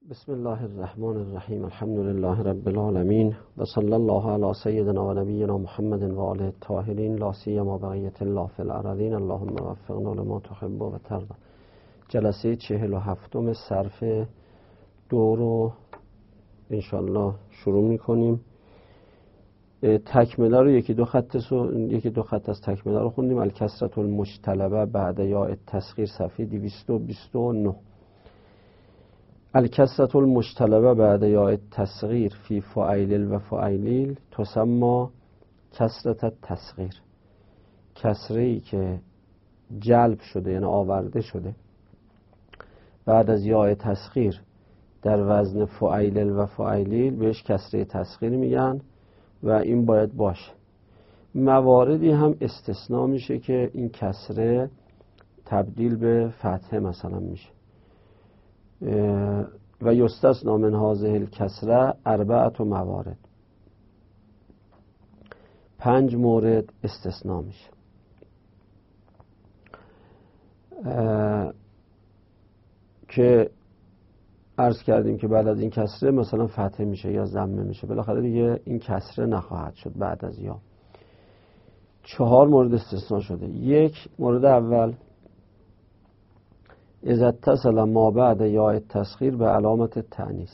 بسم الله الرحمن الرحیم. الحمد لله رب العالمین و صلی الله علی سیدنا و نبینا محمد و آله الطاهرین لا سیما بقیة الله فی الارضین. اللهم وفقنا لما تحب و ترضی. جلسه 47 صرف 2 رو انشالله شروع میکنیم. تکمله رو یکی دو خط از تکمله رو خوندیم. الکسرة المجتلبه بعد یا التصغیر صفحه 229. الکسرة المجتلبه بعد یا التصغیر فی فاعلیل و فاعلیل تسمى کسرة التصغیر. کسره‌ای که جلب شده یعنی آورده شده بعد از یا تصغیر در وزن فاعلیل و فاعلیل بهش کسره تصغیر میگن و این باید باشه. مواردی هم استثناء میشه که این کسره تبدیل به فتحه مثلا میشه. و یستثنی من هذه الکسره 4 موارد. 5 مورد استثناء میشه. که عرض کردیم که بعد از این کسره مثلا فتحه میشه یا ضمه میشه، بالاخره دیگه این کسره نخواهد شد بعد از یا. 4 مورد استثناء شده. 1 مورد اول اذا اتصل ما بعد یا التصغیر به علامت تأنیث.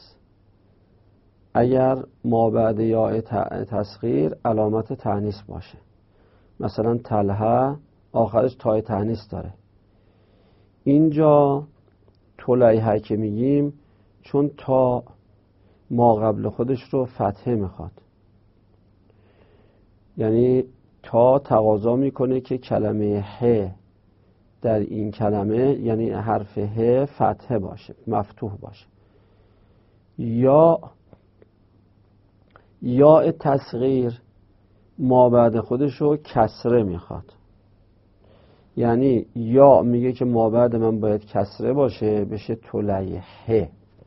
اگر ما بعد یا تصغیر علامت تأنیث باشه، مثلا طلحه آخرش تای تأنیث داره. اینجا طلیحه که میگیم چون تا ما قبل خودش رو فتحه میخواد، یعنی تا تقاضا میکنه که کلمه ه در این کلمه یعنی حرف ه فتحه باشه، مفتوح باشه. یا تصغیر ما بعد خودش رو کسره میخواد، یعنی یا میگه که ما بعد من باید کسره باشه بشه طلیحه.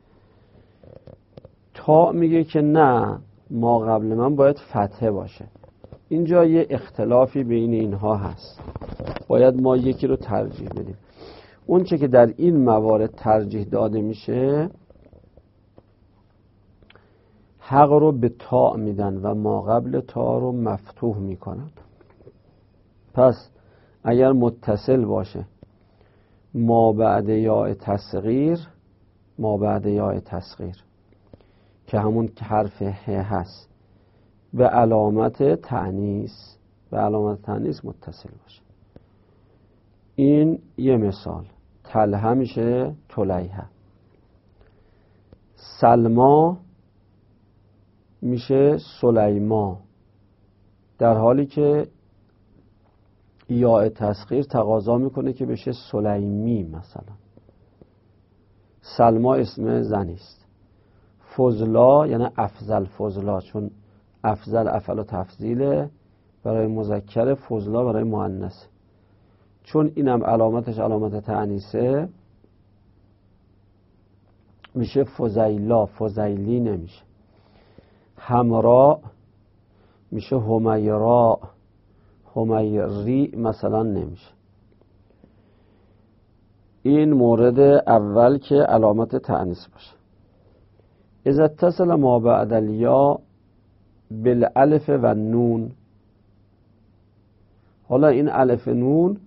تا میگه که نه ما قبل من باید فتحه باشه. اینجا یه اختلافی بین اینها هست، باید ما یکی رو ترجیح بدیم. اون چه که در این موارد ترجیح داده میشه حق رو به تا میدن و ما قبل تا رو مفتوح میکنن. پس اگر متصل باشه ما بعد یا تصغیر که همون حرف ه هست به علامت تأنیث متصل باشه. این یه مثال. طلحه میشه طلیحه، سلما میشه سلیما، در حالی که یا تصغیر تقاضا میکنه که بشه سلیمی. مثلا سلما اسم زنی است. فضلا یعنی افضل فضلا، چون افضل افعل و تفضیله برای مذکر، فضلا برای مؤنث. چون اینم علامتش علامت تأنیثه میشه فضیلا، فضیلی نمیشه. حمرا میشه حمیرا، حمیری مثلا نمیشه. این مورد اول که علامت تأنیث باشه. اذا اتصل ما بعد الیا بالالف و نون. حالا این الف نون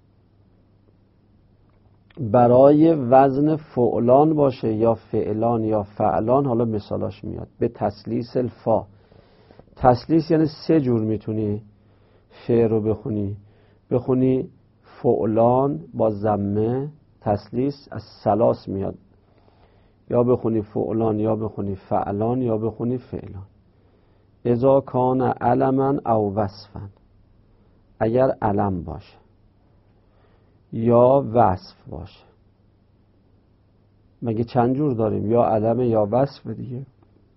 برای وزن فعلان باشه یا فعلان یا فعلان. حالا مثالاش میاد. به تسلیس الفا. تسلیس یعنی 3 جور میتونی فعل رو بخونی فعلان با ضمه، تسلیس از سلاس میاد، یا بخونی فعلان یا بخونی فعلان یا بخونی فعلان. اذا کان علما او وصفا، اگر علم باشه یا وصف باشه. مگه چند جور داریم؟ یا علم یا وصف دیگه.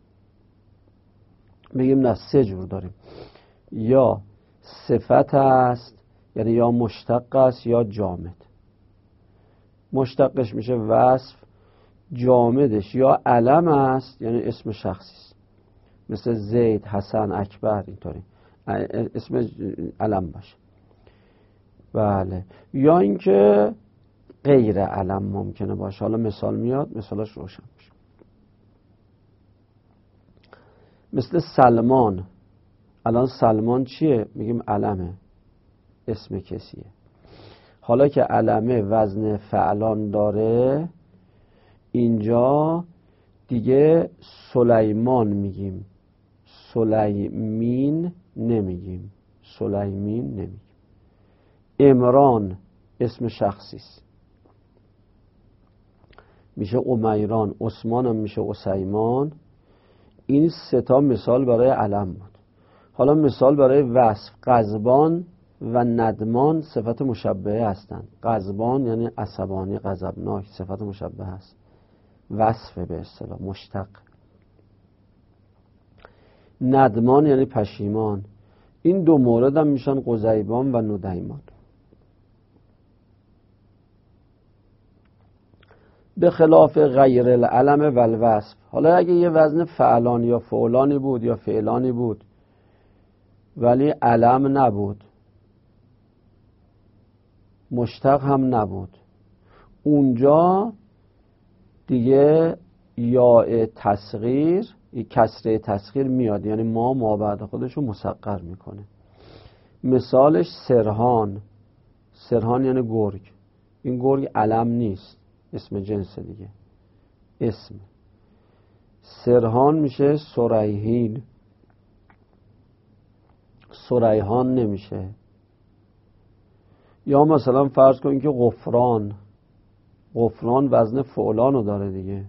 میگیم نه 3 جور داریم. یا صفت است، یعنی یا مشتق است یا جامد. مشتقش میشه وصف، جامدش یا علم است یعنی اسم شخصی است، مثل زید، حسن، اکبر، اینطوری اسم علم باشه. بله. یا اینکه غیر علم ممکنه باشه. حالا مثال میاد، مثالش روشن میشه. مثل سلمان. الان سلمان چیه؟ میگیم علمه، اسم کسیه. حالا که علمه وزن فعلان داره، اینجا دیگه سلیمان میگیم، سلیمین نمیگیم، سلیمین نمیگیم. عمران اسم شخصی است، میشه امیران. عثمان هم میشه اسیمان. این سه تا مثال برای علم بود. حالا مثال برای وصف. غضبان و ندمان صفت مشبهه هستند. غضبان یعنی عصبانی، غضبناک، صفت مشبهه است، وصف به اصطلاح، مشتق. ندمان یعنی پشیمان. این دو مورد هم میشن قزیبان و ندیمان. به خلاف غیر العلم و الوصف. حالا اگه یه وزن فعلان یا فعلانی بود یا فعلانی بود ولی علم نبود، مشتق هم نبود، اونجا دیگه یا تصغیر، کسره تصغیر میاد، یعنی ما بعد خودشو مسقر میکنه. مثالش سرهان. سرهان یعنی گرگ. این گرگ علم نیست، اسم جنس دیگه، اسم. سرهان میشه سریحین، سریحان نمیشه. یا مثلا فرض کنید که غفران. غفران وزن فعلانو داره دیگه.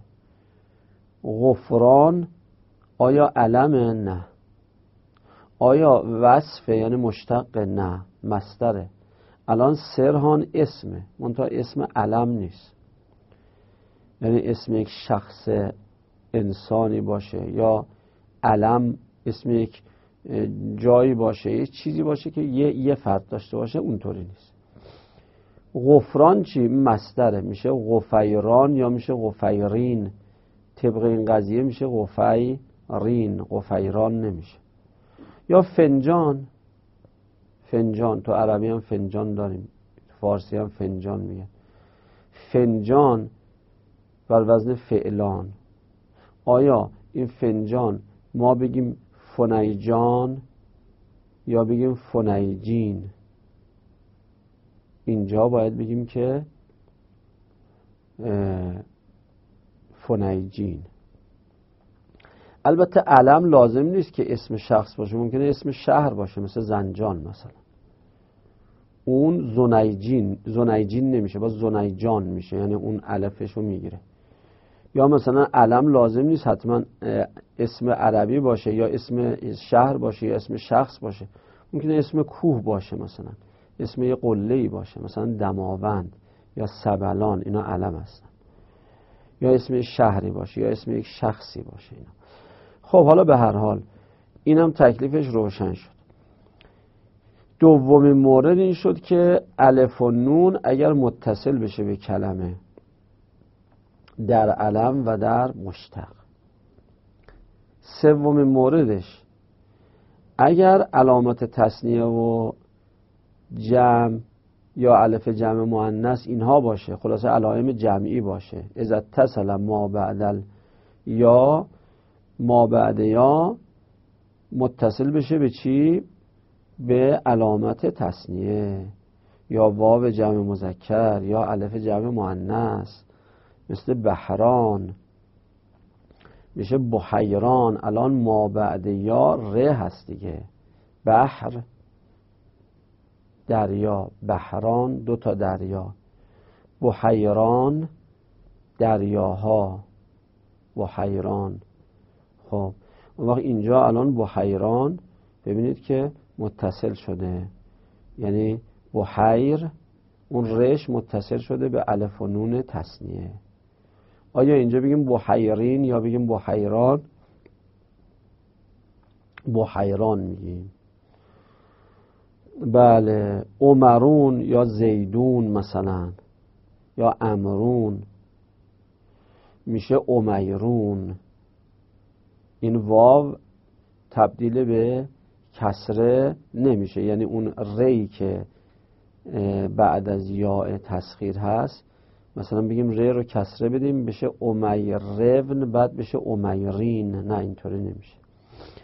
غفران آیا علمه؟ نه. آیا وصفه یعنی مشتق؟ نه، مصدره. الان سرهان اسمه، منتها اسم علم نیست. یعنی اسم یک شخص انسانی باشه یا علم اسم یک جایی باشه، یک چیزی باشه که یه فرد داشته باشه، اونطوری نیست. غفران چی؟ مصدره، میشه غفیران یا میشه غفیرین. طبق این قضیه میشه غفیرین، غفیران نمیشه. یا فنجان. فنجان تو عربی هم فنجان داریم، فارسی هم فنجان میگن. فنجان بر وزن فعلان. آیا این فنجان ما بگیم فنیجان یا بگیم فنیجین؟ اینجا باید بگیم که فنیجین. البته علم لازم نیست که اسم شخص باشه، ممکنه اسم شهر باشه، مثل زنجان مثلا. اون زنیجین نمیشه، باز زنیجان میشه، یعنی اون الفشو میگیره. یا مثلا علم لازم نیست حتما اسم عربی باشه یا اسم شهر باشه یا اسم شخص باشه. ممکنه اسم کوه باشه، مثلا اسم یه قله‌ای باشه، مثلا دماوند یا سبلان، اینا علم هستن. یا اسم شهری باشه یا اسم یک شخصی باشه اینا. خب حالا به هر حال اینم تکلیفش روشن شد. دومین مورد این شد که الف و نون اگر متصل بشه به کلمه در علم و در مشتق. سومین موردش اگر علامت تثنیه و جمع یا الف جمع مؤنث اینها باشه، خلاصه علائم جمعی باشه، اذا اتصل ما بعد یا ما بعد یا متصل بشه به چی؟ به علامت تثنیه یا واو جمع مذکر یا الف جمع مؤنث، مثل بحران میشه بحیران. الان ما بعد یا ره هست دیگه. بحر دریا، بحران دو تا دریا، بحیران دریاها، بحیران. خب اون وقت اینجا الان بحیران ببینید که متصل شده، یعنی بحیر اون رش متصل شده به الف و نون تثنیه. آیا اینجا بگیم بحیرین یا بگیم بحیران؟ بحیران میگیم. بله. عمرون یا زیدون مثلا یا امرون میشه امیرون. این واو تبدیل به کسره نمیشه، یعنی اون ری که بعد از یا تسخیر هست، مثلا بگیم ری رو کسره بدیم بشه امیرون، بعد بشه امیرین. نه اینطوری نمیشه.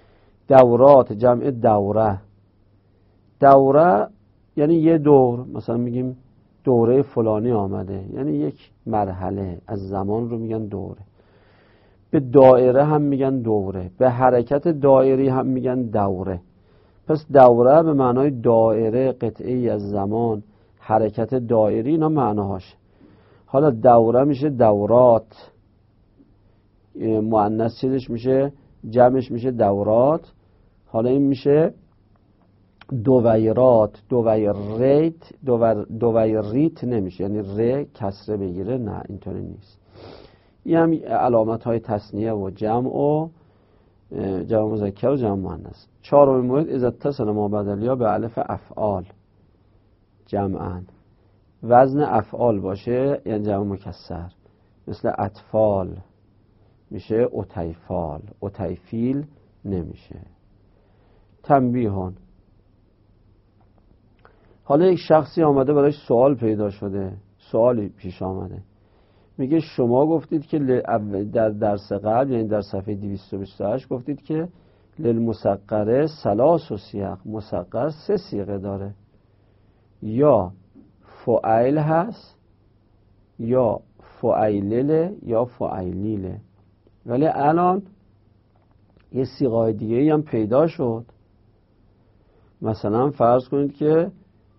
دورات جمع دوره. دوره یعنی یه دور، مثلا میگیم دوره فلانی آمده، یعنی یک مرحله از زمان رو میگن دوره. به دایره هم میگن دوره، به حرکت دایری هم میگن دوره. پس دوره به معنای دایره، قطعی از زمان، حرکت دایری، اینا معناهاش. حالا دوره میشه دورات، مؤنث چیزش میشه، جمعش میشه دورات. حالا این میشه دویرات، دویریت نمیشه، یعنی ر کسره بگیره، نه اینطوری نیست. این هم علامت های تثنیه و جمع مذکر و جمع مؤنث. چهارمین مورد اذا اتصل ما بدلیا به الف افعال جمعاً، وزن افعال باشه یعنی جمع مکسر، مثل اطفال میشه اطیفال، اطیفیل نمیشه. تنبیهان، حالا یک شخصی آمده برایش سوال پیدا شده، سوالی پیش آمده، میگه شما گفتید که در درس قبل، یعنی در صفحه 228 گفتید که للمسقره ثلاث صیغ، مسقر 3 صیغه داره، یا فعیل هست، یا فعیلله، یا فعیلیله. ولی الان یه صیغه دیگه هم پیدا شد. مثلا فرض کنید که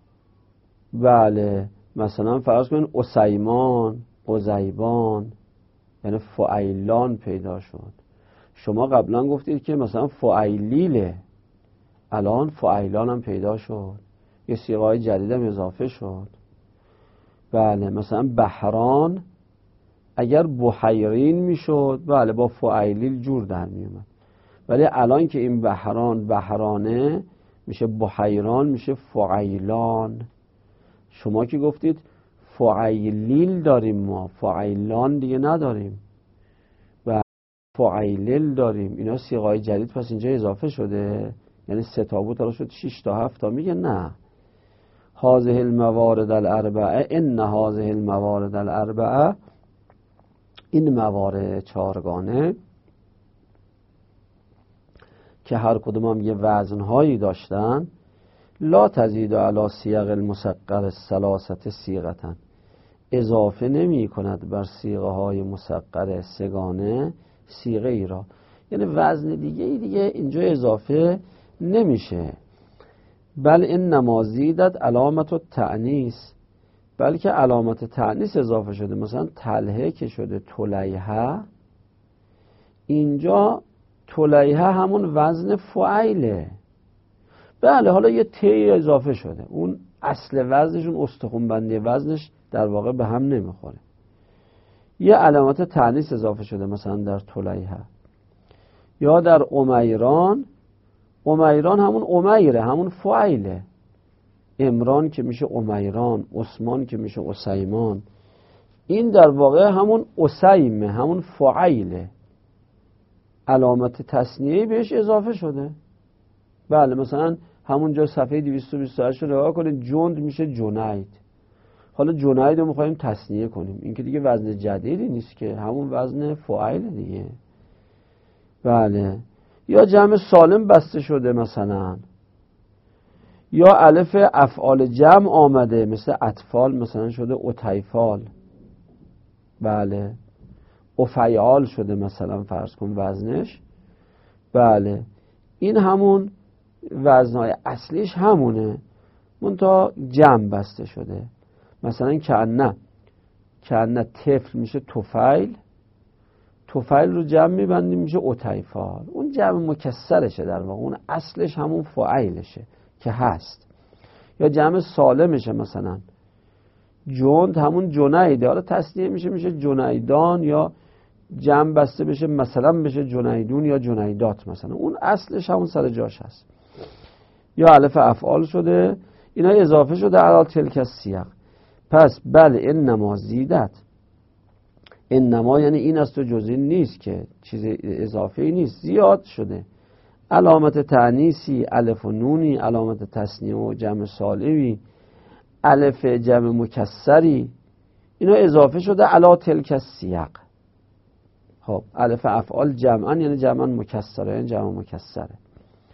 بله، مثلا فرض کنید اسیمان، قزیبان، یعنی فعیلان پیدا شد. شما قبلا گفتید که مثلا فعیلیله، الان فعیلان هم پیدا شد، یه صیغه جدید هم اضافه شد. بله، مثلا بحران اگر بحیرین میشد، بله با فعیلیل جور در میومد. ولی الان که این بحرانه میشه بحیران، میشه فعیلان. شما که گفتید فعیلیل داریم، ما فعیلان دیگه نداریم و فعیلیل داریم. اینا صیغه‌های جدید پس اینجا اضافه شده، یعنی 3 تا بود حالا شد 6 تا 7 تا. میگه نه، هذه الموارد الاربعه، ان هذه الموارد الاربعه، این موارد 4گانه که هر کدوم هم یه وزنهایی داشتن، لا تزید علی صیغ المسقر الثلاثه صیغه، اضافه نمی کند بر صیغه های مسقر 3گانه صیغه ای را، یعنی وزن دیگه اینجا اضافه نمیشه. بل انما زیدت علامت التأنیث، بلکه علامت تأنیث اضافه شده. مثلا تلهه که شده طلیحه، اینجا طلیحه همون وزن فعیله. بله، حالا یه تی اضافه شده، اون اصل وزنش، اون استخوان بندی وزنش در واقع به هم نمیخوره. یه علامت تأنیث اضافه شده مثلا در طلیحه. یا در امیران، امیران همون امیره، همون فعیله. عمران که میشه امیران، عثمان که میشه اسیمان، این در واقع همون اسیمه، همون فعیله، علامت تثنیه‌ای بهش اضافه شده. بله، مثلا همونجا صفحه 228 رو نگاه کنید، جند میشه جنید. حالا جنید رو میخوایم تثنیه کنیم، این که دیگه وزن جدیدی نیست که، همون وزن فعیل دیگه. بله، یا جمع سالم بسته شده مثلا، یا الف افعال جمع آمده مثل اطفال، مثلا شده اطیفال. بله، افعال شده مثلا فرض کن وزنش. بله، این همون وزنهای اصلیش همونه، منتها جمع بسته شده. مثلا کأنه طفل میشه طفیل، طفیل رو جمع میبندیم میشه اطیفال، اون جمع مکسرشه در واقع، اون اصلش همون فعیلشه که هست. یا جمع سالمشه، مثلا جند همون جنیده، حالا تثنیه میشه جنیدان، یا جمع بسته بشه مثلا بشه جنیدون یا جنیدات، مثلا اون اصلش همون سر جاش هست. یا الف افعال شده، اینا اضافه شده علی تلک الصیغ. پس بله انما زیدت، انما یعنی این است و جز این نیست، که چیز اضافه ای نیست، زیاد شده. علامت تأنیثی، الف و نونی، علامت تثنیه و جمع سالمی، الف جمع مکسری، اینا اضافه شده علی تلک الصیغ. خب الف افعال جمعا یعنی جمعا مکسره، یعنی جمع مکسره.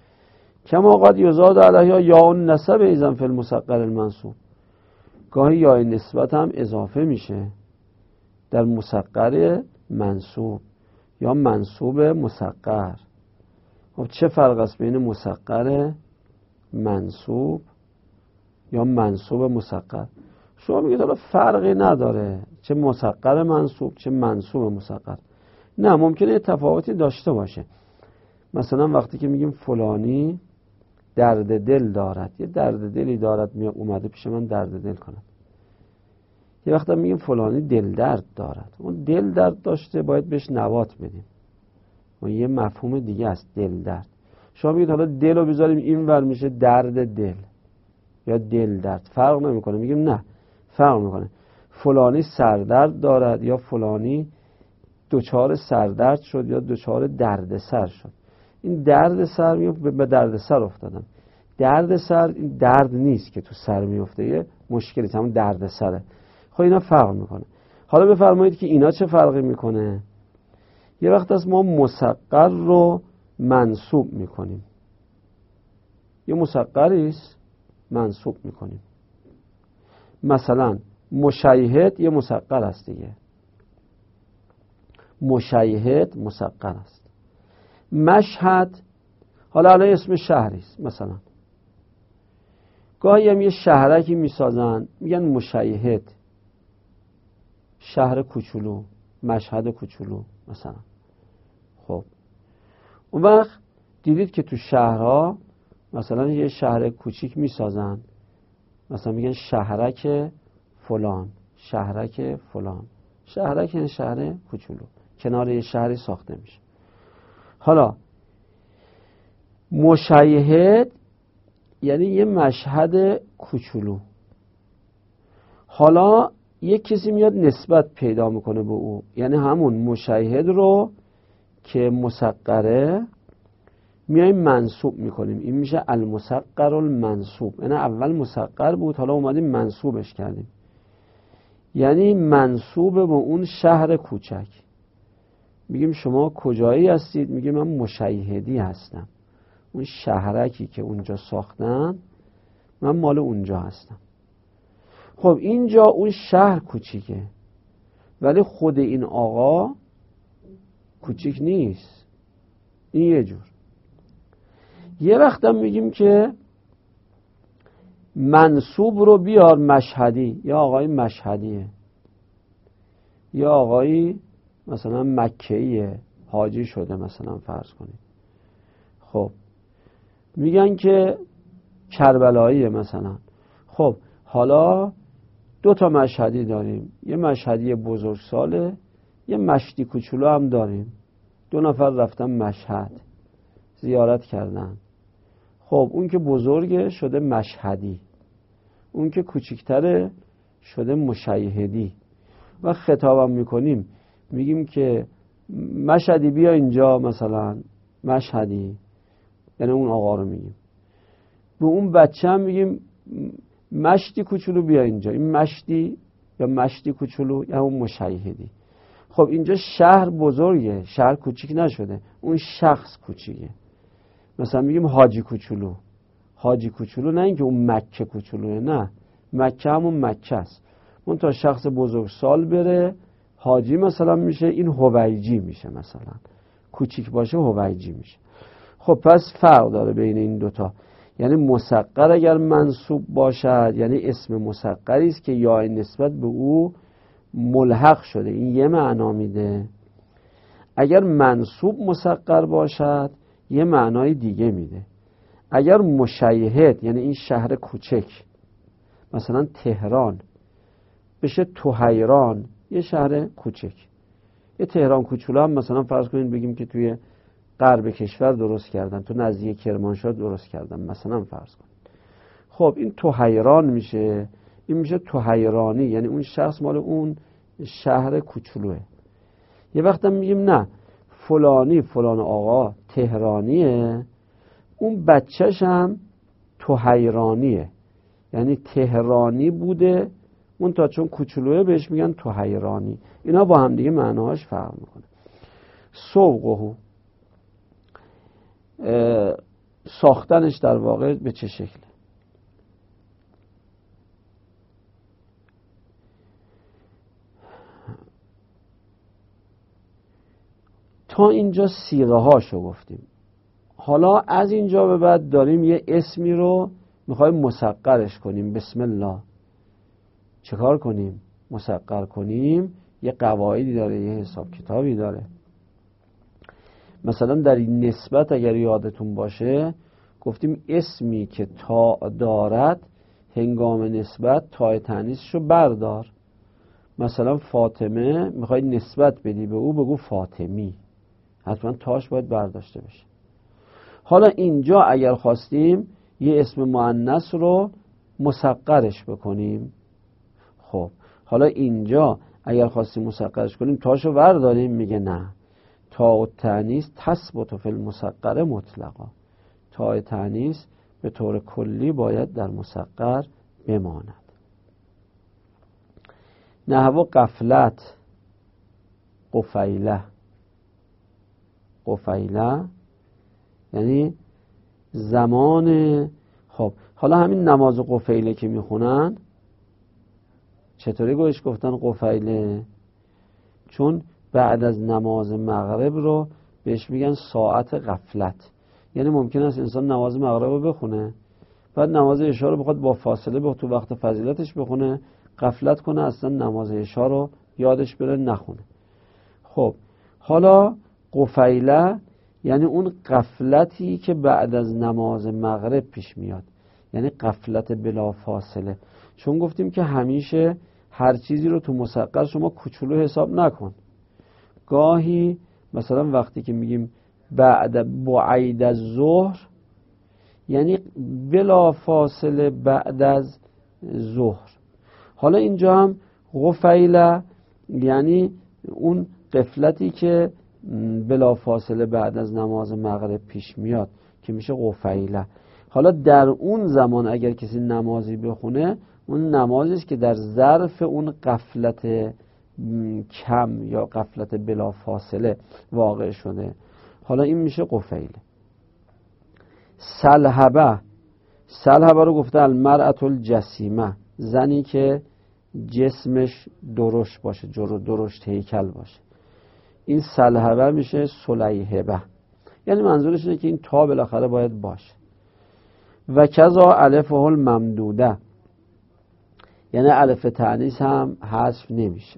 کما قد یزاد علیها یا النسب ایزن فی المصغر المنصوب. گاهی یا نسبت هم اضافه میشه در مصغر منصوب یا منصوب مصغر. خب چه فرق است بین مصغر منصوب یا منصوب مصغر؟ شما میگید حالا فرقی نداره چه مصغر منصوب چه منصوب مصغر. نه، ممکنه یه تفاوتی داشته باشه. مثلا وقتی که میگیم فلانی درد دل دارد، یه درد دلی دارد اومده پیش من درد دل کنم. یه وقتا میگیم فلانی دل درد دارد، اون دل درد داشته باید بهش نبات بدیم، اون یه مفهوم دیگه است دل درد. شما میگید حالا دل رو بذاریم این ور میشه درد دل یا دل درد، فرق نمیکنه. میگیم نه، فرق میکنه. فلانی سردرد دارد یا فلانی دچار سردرد شد یا دچار درد سر شد. این درد سر میفته، به درد سر افتادن. درد سر این درد نیست که تو سر میفته، یه مشکلی همون درد سره. خب اینا فرق میکنه. حالا بفرمایید که اینا چه فرقی میکنه؟ یه وقت از ما مصغر رو منصوب میکنیم، یه مصغری است منصوب میکنیم. مثلا مشیهد یه مصغر است دیگه، مشیهد مصغر است. مشهد حالا الان اسم شهری است، مثلا گاهی هم یه شهرکی میسازن میگن مشیهد، شهر کوچولو، مشهد کوچولو مثلا. خب اون وقت دیدید که تو شهرها مثلا یه شهر کوچیک میسازن، مثلا میگن شهرک فلان، شهرک فلان. شهرک یعنی شهر کوچولو، کنار یه شهری ساخته میشه. حالا مشیهد یعنی یه مشهد کوچولو. حالا یک کسی میاد نسبت پیدا میکنه به او، یعنی همون مشیهد رو که مصغره میایم منصوب میکنیم، این میشه المصغر المنصوب. یعنی اول مصغر بود حالا اومدیم منصوبش کردیم، یعنی منصوب به اون شهر کوچک. میگیم شما کجایی هستید؟ میگیم من مشیهدی هستم، اون شهرکی که اونجا ساختن من مال اونجا هستم. خب اینجا اون شهر کوچیکه ولی خود این آقا کوچیک نیست، این یه جور. یه وقت هم میگیم که منصوب رو بیار مشهدی، یا آقای مشهدیه، یا آقایی مثلا مکه‌ایه، حاجی شده مثلا فرض کنید. خب میگن که کربلاییه مثلا. خب حالا دو تا مشهدی داریم، یه مشهدی بزرگساله، یه مشتی کوچولو هم داریم. دو نفر رفتن مشهد زیارت کردن. خب اون که بزرگه شده مشهدی، اون که کوچیکتره شده مشیهدی. و خطابم میکنیم میگیم که مشهدی بیا اینجا، مثلا مشهدی یعنی اون آقا رو میگیم. به اون بچه هم میگیم مشتی کوچولو بیا اینجا، این مشتی یا مشتی کوچولو یا اون مشیهدی. خب اینجا شهر بزرگه، شهر کوچیک نشده، اون شخص کوچیکه. مثلا میگیم حاجی کوچولو، حاجی کوچولو نه اینکه اون مکه کوچولوه، نه، مکه همون مکه است. اون تا شخص بزرگسال بره حاجی مثلا میشه، این هویجی میشه، مثلا کوچیک باشه هویجی میشه. خب پس فرق داره بین این دوتا. یعنی مصغر اگر منصوب باشد یعنی اسم مصغری است که یا نسبت به او ملحق شده، این یه معنا میده. اگر منصوب مصغر باشد یه معنای دیگه میده. اگر مشیهد یعنی این شهر کوچک، مثلا تهران بشه طهیران، یه شهر کوچک. یه تهران کوچولو هم مثلا فرض کنید بگیم که توی غرب کشور درست کردن، تو نزدیک کرمانشاه درست کردن مثلا فرض کنید. خب این طهیران میشه، این میشه طهیرانی، یعنی اون شخص مال اون شهر کوچولوه. یه وقت هم میگیم نه فلانی فلان آقا تهرانیه، اون بچهش هم طهیرانیه، یعنی تهرانی بوده، اون تا چون کوچولوه بهش میگن طهیرانی. اینا با هم دیگه معناهاش فرق میکنه. سوقه، ساختنش در واقع به چه شکله. تا اینجا صیغه هاشو گفتیم. حالا از اینجا به بعد داریم یه اسمی رو میخوایم مسقرش کنیم. بسم الله. چه کار کنیم؟ مسقر کنیم. یه قواعدی داره، یه حساب کتابی داره. مثلا در این نسبت اگر یادتون باشه گفتیم اسمی که تا دارد هنگام نسبت تای تانیثشو بردار. مثلا فاطمه میخوای نسبت بدی به او، بگو فاطمی، حتما تاش باید برداشته بشه. حالا اینجا اگر خواستیم یه اسم مؤنث رو مسقرش بکنیم، خب حالا اینجا اگر خواستیم مسقرش کنیم تاشو برداریم، میگه نه، تا تانیث تثبت فی المسقر مطلقا. تا تانیث به طور کلی باید در مسقر بماند. نحو غفلت، قفیله. قفیله یعنی زمان. خب حالا همین نماز قفیله که میخونن چطوری گوش گفتن قفیله؟ چون بعد از نماز مغرب رو بهش میگن ساعت غفلت. یعنی ممکن است انسان نماز مغرب رو بخونه، بعد نماز عشا رو بخواد با فاصله به تو وقت فضیلتش بخونه، غفلت کنه، اصلا نماز عشا رو یادش بره نخونه. خب حالا قفیله یعنی اون غفلتی که بعد از نماز مغرب پیش میاد، یعنی غفلت بلا فاصله. چون گفتیم که همیشه هر چیزی رو تو مسقر شما کوچولو حساب نکن. گاهی مثلا وقتی که میگیم بعید از ظهر یعنی بلا فاصله بعد از ظهر. حالا اینجا هم غفیله یعنی اون غفلتی که بلا فاصله بعد از نماز مغرب پیش میاد که میشه غفیله. حالا در اون زمان اگر کسی نمازی بخونه، اون نمازی است که در ظرف اون غفلت کم یا غفلت بلا فاصله واقع شده. حالا این میشه قفیله. سلحبه. سلحبه رو گفته المرأة الجسیمه، زنی که جسمش درشت باشه، درشت هیکل باشه. این سلحبه میشه سلیحبه، یعنی منظورش اینه که این تا بالاخره باید باشه. و کذا الفه الممدوده، یعنی الف تانیث هم حذف نمیشه.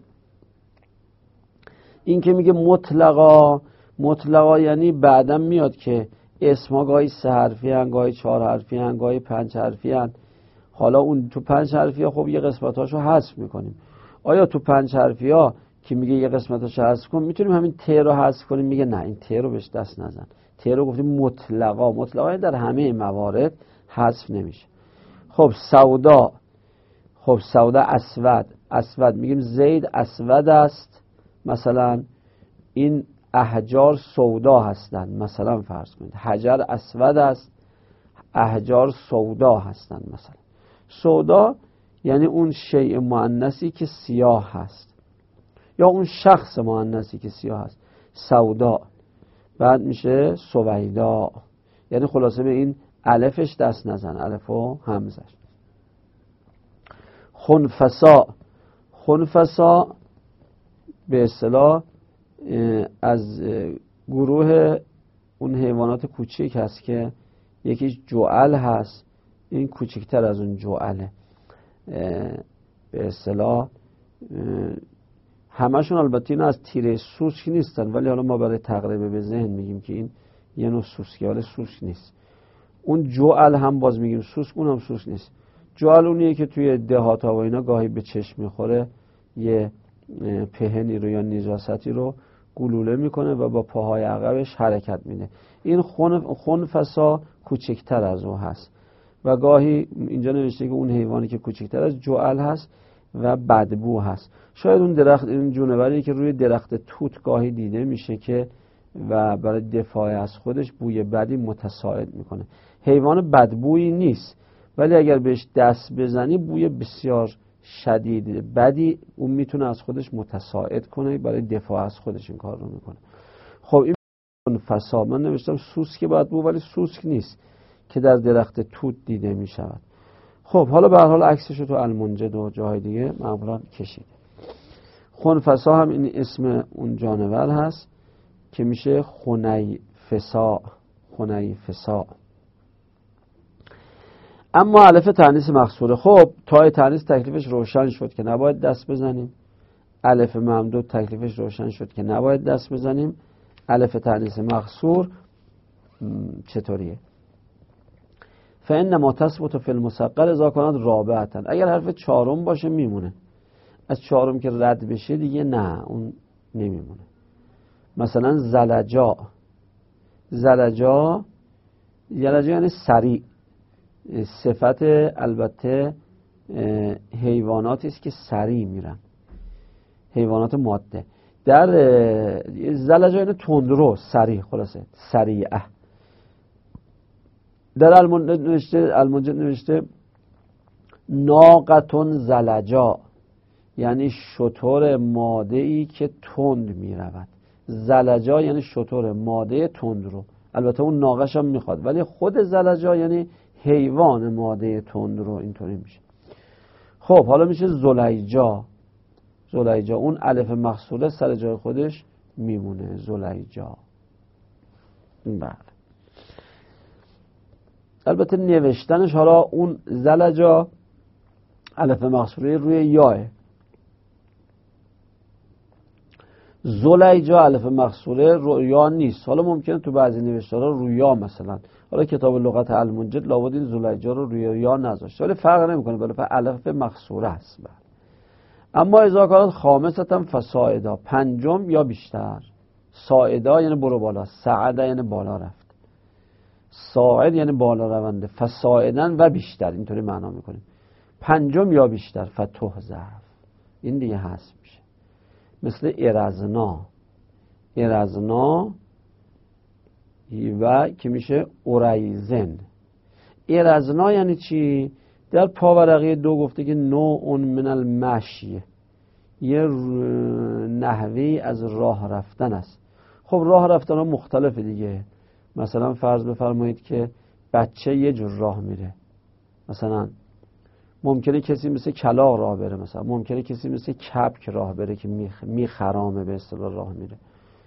این که میگه مطلقا، مطلقا یعنی بعدم میاد که اسمها گاهی 3 حرفی هن، گاهی 4 حرفی هن، گاهی 5 حرفی هن. حالا اون تو 5 حرفی ها خب یه قسمتاشو حذف میکنیم. آیا تو 5 حرفی ها که میگه یه قسمتاشو حذف کن میتونیم همین ت رو حذف کنیم؟ میگه نه، این ت رو بهش دست نزن. ت رو گفتیم مطلقا، مطلقا در همه موارد حذف نمیشه. خب سودا. خب سودا اسود. اسود میگیم زید اسود است، مثلا این احجار سودا هستند، مثلا فرض کنید حجر اسود است، احجار سودا هستند. مثلا سودا یعنی اون شیء مؤنثی که سیاه هست، یا اون شخص مؤنثی که سیاه هست، سودا. بعد میشه سویدا، یعنی خلاصه به این الفش دست نزن، الف و همزش. خنفسا. خنفسا به اصطلاح از گروه اون حیوانات کوچیک هست که یکی جوعل هست، این کوچکتر از اون جوعله. به اصطلاح همشون البته این از تیره سوسک نیستن، ولی حالا ما برای تقریب به ذهن میگیم که این یه نوع سوسکه، ولی سوسک نیست. اون جوعل هم باز میگیم سوسک، اون هم سوسک نیست. جوعل اونیه که توی دهات ها و اینا گاهی به چشم میخوره، یه پهنی رو یا نجاستی رو گلوله میکنه و با پاهای عقبش حرکت میده. این خنفسا کوچکتر از او هست و گاهی اینجا نوشته که اون حیوانی که کوچکتر از جوعل هست و بدبو هست. شاید اون درخت، این جونوری که روی درخت توت گاهی دیده میشه که و برای دفاع از خودش بوی بدی متصاعد میکنه. حیوان بدبویی نیست، ولی اگر بهش دست بزنی بوی بسیار شدید بدی اون میتونه از خودش متصاعد کنه، برای دفاع از خودش این کار رو میکنه. خب این فساد، من نوشتم سوسک بدبو، ولی سوسک نیست. که در درخت توت دیده می شود. خب حالا به هر حال عکسش رو تو المنجد و جاهای دیگه معمولا کشیده. خنفسا هم این اسم اون جانور هست که میشه خنیفسا. خنیفسا. اما الف تأنیث مقصوره. خب تای تأنیث تکلیفش روشن شد که نباید دست بزنیم. الف ممدود تکلیفش روشن شد که نباید دست بزنیم. الف تأنیث مقصور چطوریه؟ فإنما تثبت فی المصغر اذا کانت رابعة. اگر حرف چهارم باشه میمونه. از چهارم که رد بشه دیگه نه، اون نمیمونه. مثلا زلجا. زلجا یعنی سریع. صفت البته حیواناتی است که سریع میرن، حیوانات ماده. در زلجا یعنی تندرو، سریع، خلاصه سریعه. در المنجد نوشته ناقتون زلجا، یعنی شتر ماده‌ای که تند میرود. زلجا یعنی شتر ماده تندرو. البته اون ناقش هم میخواد، ولی خود زلجا یعنی حیوان ماده تندرو. اینطوری میشه. خب حالا میشه زلیجا. زلیجا اون الف مقصوره سر جای خودش میمونه. زلیجا. بله. البته نوشتنش حالا اون زلجا الف مقصوره روی یاه. زلیجا الف مقصوره روی یا نیست. حالا ممکنه تو بعضی نوشتارها روی یا مثلا. حالا کتاب لغت المنجد لابد این زلیجا رو روی یا نذاشته، ولی فرق نمیکنه، بالاخره الف مقصوره است. اما اذا کانت خامسة فصاعدا، پنجم یا بیشتر. صاعدا یعنی برو بالا، صعد یعنی بالا رفت، صاعد یعنی بالا رونده، فصاعدا و بیشتر، اینطوری معنا میکنیم. پنجم یا بیشتر. فتحذف، این دیگه حذف میشه. مثل ارزنا. ارزنا و که میشه اریزن. ارزنا یعنی چی؟ در پاورقی 2 گفته که نوع من المشی، یه نحوی از راه رفتن است. خب راه رفتن ها مختلفه دیگه. مثلا فرض بفرمایید که بچه یه جور راه میره، مثلا ممکنه کسی مثل کلاغ راه بره، مثلا ممکنه کسی مثل کبک راه بره که میخرامه به اصطلاح راه میره.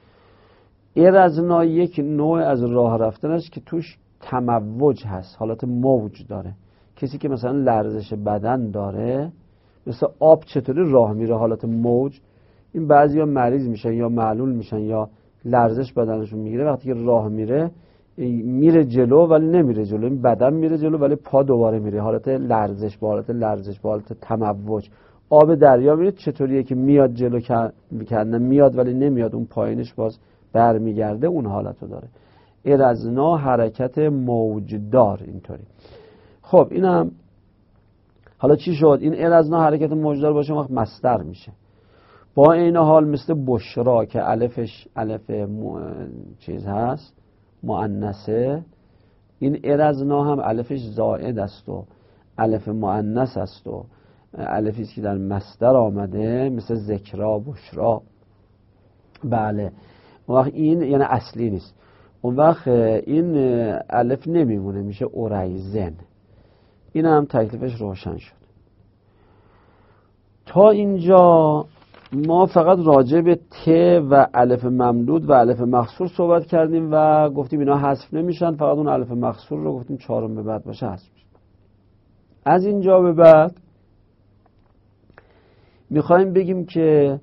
ارزنا یک نوع از راه رفتن است که توش تموج هست، حالت موج داره. کسی که مثلا لرزش بدن داره، مثل آب چطوری راه میره حالت موج، این بعضیا مریض میشن یا معلول میشن یا لرزش بدنشون میگیره. وقتی که راه میره جلو ولی نمیره جلو، این بدن میره جلو ولی پا دوباره میره، حالت لرزش با حالت تموج. آب دریا میره چطوریه که میاد جلو میکنه، میاد ولی نمیاد، اون پایینش باز برمیگرده، اون حالتو داره. ارزنا حرکت موجدار، اینطوری. خب اینم حالا چی شد؟ این ارزنا حرکت موجدار باشه وقت مصدر میشه. با این حال مثل بشرا که الفش الف چیز هست، مؤنثه، این ارزنا هم الفش زائد است و الف مؤنث است و الفی است که در مصدر آمده، مثل ذکرا، بشرا. بله. اون وقت این یعنی اصلی نیست، اون وقت این الف نمیمونه، میشه اریزن. این هم تکلیفش روشن شد. تا اینجا ما فقط راجع به ت و الف ممدود و الف مقصور صحبت کردیم و گفتیم اینا حذف نمیشن، فقط اون الف مقصور رو گفتیم 4 به بعد باشه حذف میشه. از اینجا به بعد میخوایم بگیم که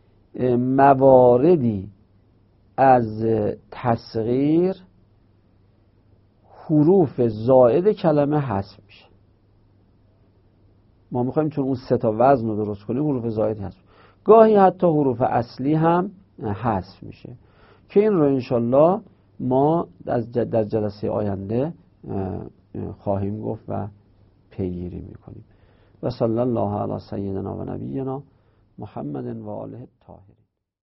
مواردی از تصغیر حروف زائد کلمه حذف میشه. ما میخوایم چون اون 3 تا وزن رو درست کنیم حروف زائد حذف، گاهی حتی حروف اصلی هم حذف میشه که این رو انشالله ما در جلسه آینده خواهیم گفت و پیگیری میکنیم. و صلی الله علی سیدنا و نبینا محمد و آله الطاهرین.